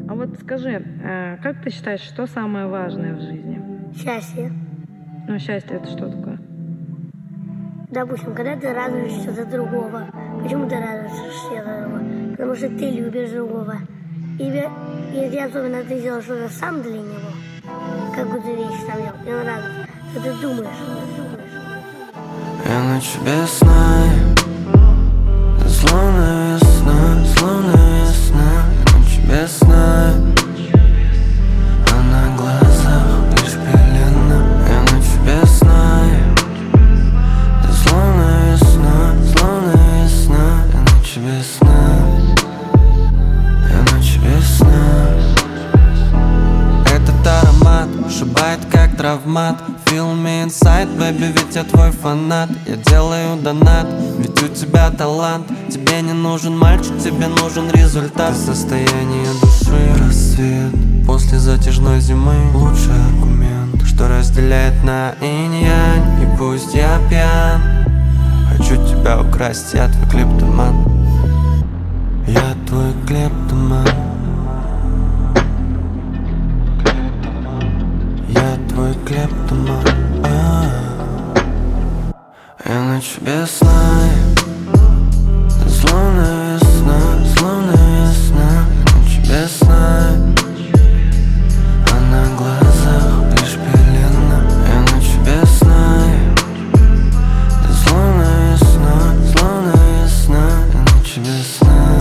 А вот скажи, как ты считаешь, что самое важное в жизни? Счастье. Ну, счастье — это что такое? Допустим, когда ты радуешься за другого. Почему ты радуешься за другого? Потому что ты любишь другого. Если особенно ты сделал что-то сам для него, какую-то вещь сам делал, и он радуется, то ты думаешь. Я ночью без сна, словно весна, я ночью без сна, а на глазах лишь пелена. Я ночью без сна, словно весна, я ночью без сна, я ночью без сна. Этот аромат шибает как травмат. Feel me inside, baby, ведь я твой фанат. Я делаю донат, ведь у тебя талант. Тебе не нужен мальчик, тебе нужен результат. Ты состояние души, рассвет после затяжной зимы. Лучший аргумент, что разделяет на инь-янь. И пусть я пьян, хочу тебя украсть, я твой клептоман. Я твой клептоман. Я твой клептоман. Я ночью без сна, словно весна, я ночью без сна, а на глазах лишь пелена. Я ночью без сна, словно весна, я ночью без сна,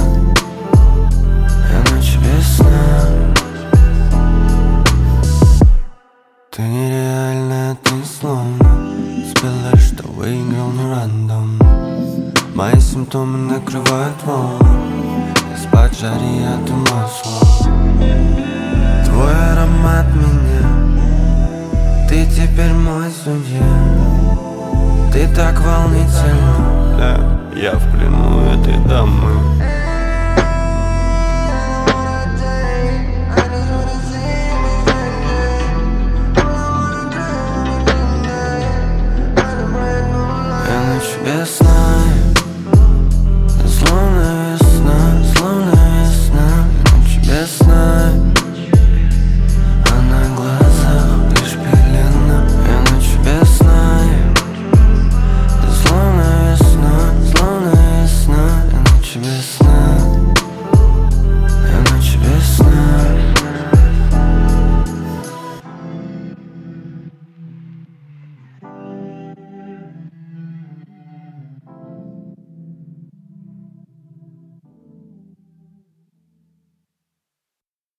я ночью без сна. Ты нереальная, ты словно спела, что выиграл, но рандом. Мои симптомы накрывают волны, из-под жари от масла. Твой аромат меня, ты теперь мой судья. Ты так волнительна, да, я в плену этой дамы.